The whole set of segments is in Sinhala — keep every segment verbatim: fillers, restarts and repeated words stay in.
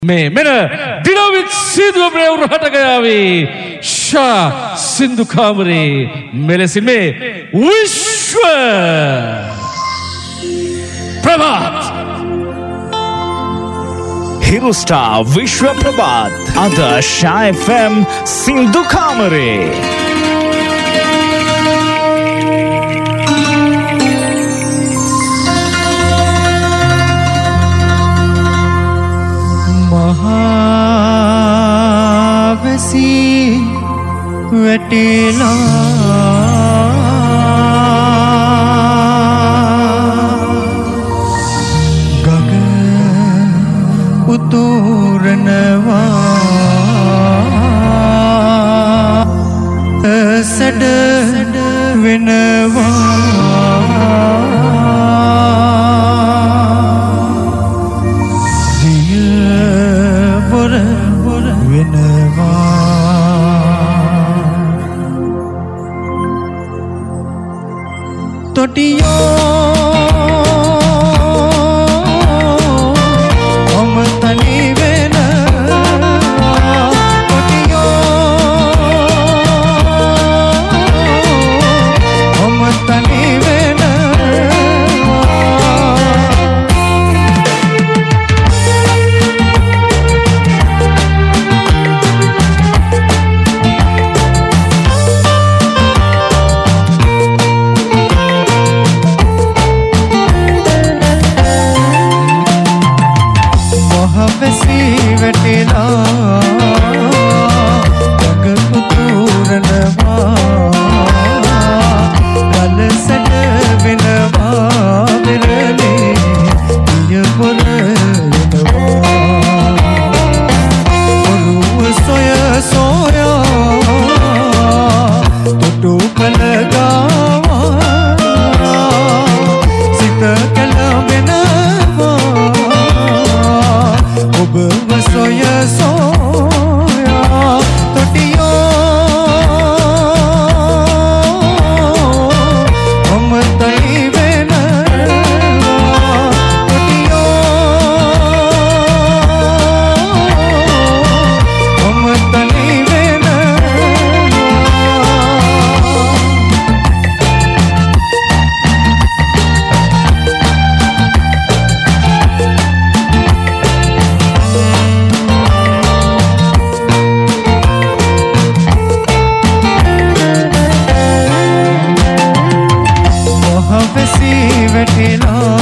මේ මෙන දිනවිත් සීදුව ප්‍රවෘහට ගයාවේ ශා සින්දු කාමරේ මෙලෙසින් මේ විශ්ව ප්‍රභාත් හිරුස්ටා විශ්ව ප්‍රභාත් අද ශා එෆ් එම් සින්දු කාමරේ महावसी वटेला गग उतोरनवा सड विनवा तोटियो हम तनी वेन तोटियो हम तनी वेन वटेला गग उतोरनवा गल सड विनवा विरले दिय बोलनवा ओरू सोय सोया टुटू कलगावा सित कल विनवा ඔබ වසොය සෝයා තොටියෝ ඔම තනි වෙනවා තොටියෝ ඔම තනි වෙනවා वटेला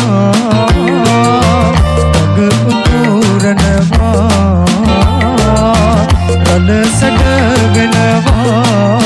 गग उतोरनवा गल सड विनवा